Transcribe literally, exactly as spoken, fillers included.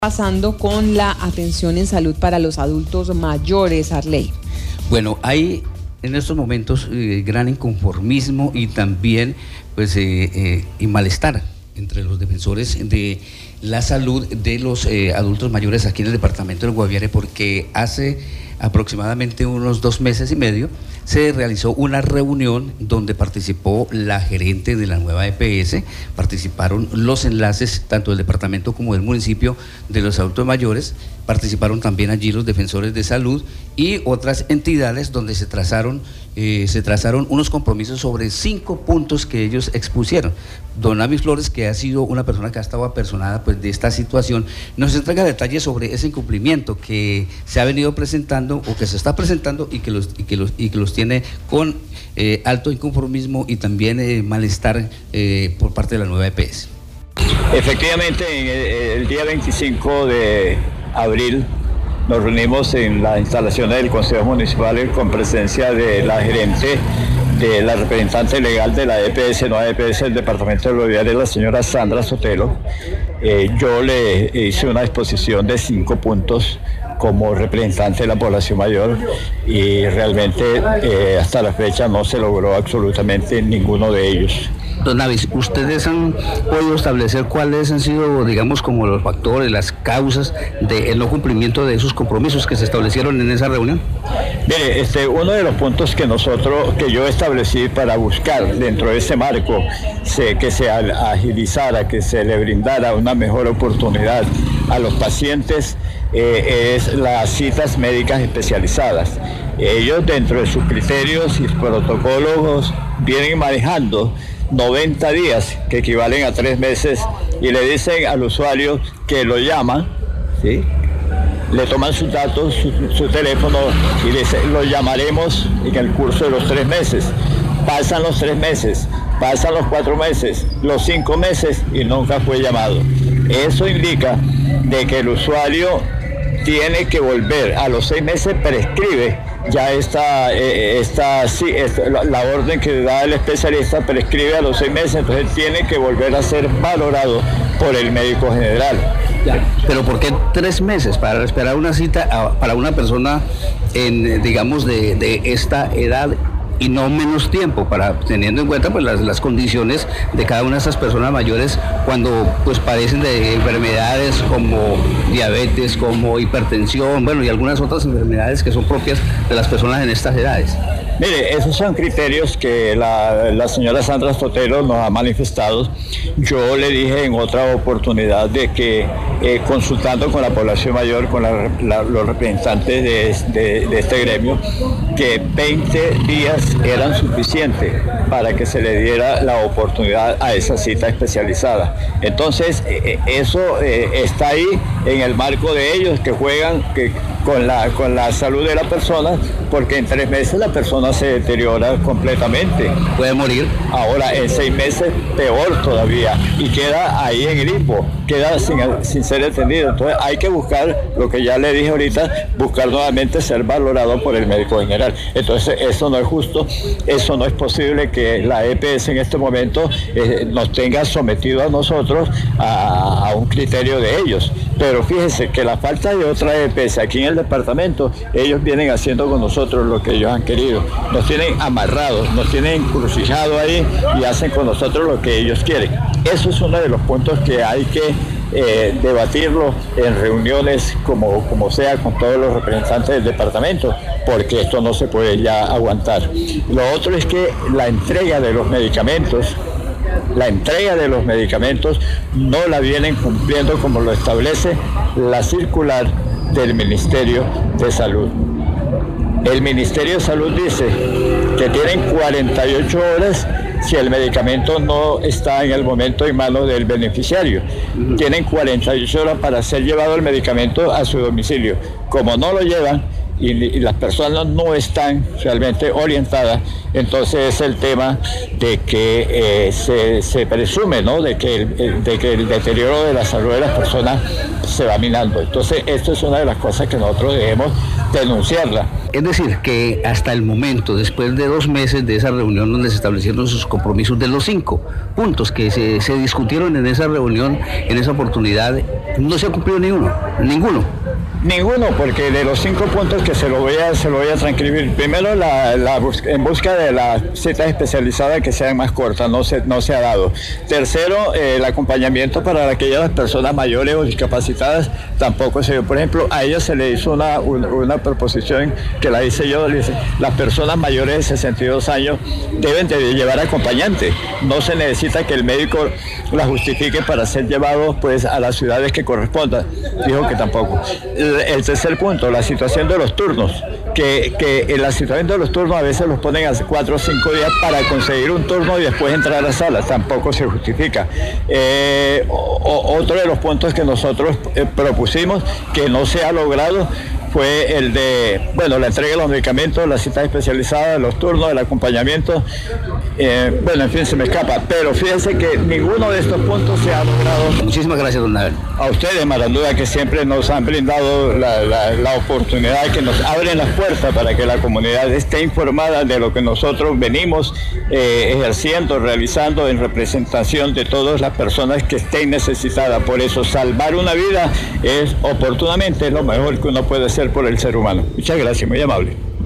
pasando con la atención en salud para los adultos mayores, Arley? Bueno, hay en estos momentos eh, gran inconformismo y también pues eh, eh, y malestar entre los defensores de la salud de los eh, adultos mayores aquí en el departamento del Guaviare, porque hace aproximadamente unos dos meses y medio se realizó una reunión donde participó la gerente de la nueva E P S, participaron los enlaces tanto del departamento como del municipio de los adultos mayores, participaron también allí los defensores de salud y otras entidades donde se trazaron, eh, se trazaron unos compromisos sobre cinco puntos que ellos expusieron. Don Amis Flores, que ha sido una persona que ha estado apersonada pues, de esta situación, nos entrega detalles sobre ese incumplimiento que se ha venido presentando o que se está presentando y que los, y que los, y que los tiene con eh, alto inconformismo y también eh, malestar eh, por parte de la nueva E P S. Efectivamente, en el, el día veinticinco de abril nos reunimos en las instalaciones del Consejo Municipal con presencia de la gerente, de la representante legal de la E P S, nueva E P S del departamento del Guaviare, la señora Sandra Sotelo. Eh, yo le hice una exposición de cinco puntos como representante de la población mayor y realmente eh, hasta la fecha no se logró absolutamente ninguno de ellos. Don Avis, ¿ustedes han podido establecer cuáles han sido, digamos, como los factores, las causas del no cumplimiento de esos compromisos que se establecieron en esa reunión? Mire, este, uno de los puntos que nosotros, que yo establecí para buscar dentro de ese marco se, que se agilizara, que se le brindara una mejor oportunidad a los pacientes, eh, es las citas médicas especializadas. Ellos, dentro de sus criterios y protocolos, vienen manejando noventa días, que equivalen a tres meses, y le dicen al usuario que lo llaman, ¿sí? Le toman sus datos, su, su teléfono, y le dicen, lo llamaremos en el curso de los tres meses. Pasan los tres meses, pasan los cuatro meses, los cinco meses, y nunca fue llamado. Eso indica de que el usuario tiene que volver, a los seis meses prescribe ya esta, eh, esta, sí, esta, la, la orden que da el especialista prescribe a los seis meses, entonces tiene que volver a ser valorado por el médico general. Ya. Pero ¿por qué tres meses para esperar una cita a, para una persona en, digamos, de, de esta edad y no menos tiempo, para teniendo en cuenta pues las, las condiciones de cada una de esas personas mayores cuando pues padecen de enfermedades como diabetes, como hipertensión, bueno, y algunas otras enfermedades que son propias de las personas en estas edades? Mire, esos son criterios que la, la señora Sandra Sotelo nos ha manifestado. Yo le dije en otra oportunidad de que eh, consultando con la población mayor, con la, la, los representantes de, de, de este gremio, que veinte días eran suficientes para que se le diera la oportunidad a esa cita especializada. Entonces, eh, eso eh, está ahí en el marco de ellos, que juegan que, con, la, con la salud de la persona, porque en tres meses la persona se deteriora completamente. Puede morir. Ahora, en seis meses, peor todavía, y queda ahí en limbo, queda sin, sin ser atendido. Entonces, hay que buscar, lo que ya le dije ahorita, buscar nuevamente ser valorado por el médico general. Entonces, eso no es justo, eso no es posible que la E P S en este momento eh, nos tenga sometido a nosotros a, a un criterio de ellos. Pero fíjense que la falta de otra E P S aquí en el departamento, ellos vienen haciendo con nosotros lo que ellos han querido. Nos tienen amarrados, nos tienen encrucijados ahí y hacen con nosotros lo que ellos quieren. Eso es uno de los puntos que hay que eh, debatirlo en reuniones como, como sea con todos los representantes del departamento, porque esto no se puede ya aguantar. Lo otro es que la entrega de los medicamentos, la entrega de los medicamentos no la vienen cumpliendo como lo establece la circular del Ministerio de Salud. El Ministerio de Salud dice que tienen cuarenta y ocho horas si el medicamento no está en el momento en manos del beneficiario. Tienen cuarenta y ocho horas para ser llevado el medicamento a su domicilio. Como no lo llevan y, y las personas no están realmente orientadas, entonces es el tema de que eh, se, se presume, ¿no?, de que, el, de que el deterioro de la salud de las personas se va minando. Entonces, esto es una de las cosas que nosotros debemos denunciarla. Es decir, que hasta el momento, después de dos meses de esa reunión donde se establecieron sus compromisos, de los cinco puntos que se, se discutieron en esa reunión, en esa oportunidad, no se ha cumplido ni uno, ninguno. Ninguno, porque de los cinco puntos que se lo voy a, se lo voy a transcribir, primero la, la bus en busca de las citas especializadas que sean más cortas, no se, no se ha dado. Tercero, eh, el acompañamiento para aquellas personas mayores o discapacitadas tampoco se dio. Por ejemplo, a ellos se le hizo una, una, una proposición que la hice yo, dice, las personas mayores de sesenta y dos años deben de llevar acompañante, no se necesita que el médico la justifique para ser llevados pues a las ciudades que correspondan, dijo que tampoco. El tercer punto, la situación de los turnos, que, que en la situación de los turnos a veces los ponen hace cuatro o cinco días para conseguir un turno y después entrar a la sala, tampoco se justifica. Eh, o, otro de los puntos que nosotros eh, propusimos, que no se ha logrado, fue el de, bueno, la entrega de los medicamentos, la cita especializada, los turnos, el acompañamiento, eh, bueno, en fin, se me escapa, pero fíjense que ninguno de estos puntos se ha logrado. Muchísimas gracias, don Abel. A ustedes, Maranduda, que siempre nos han brindado la, la, la oportunidad, que nos abren las puertas para que la comunidad esté informada de lo que nosotros venimos eh, ejerciendo, realizando en representación de todas las personas que estén necesitadas. Por eso, salvar una vida es oportunamente lo mejor que uno puede hacer por el ser humano. Muchas gracias, muy amable.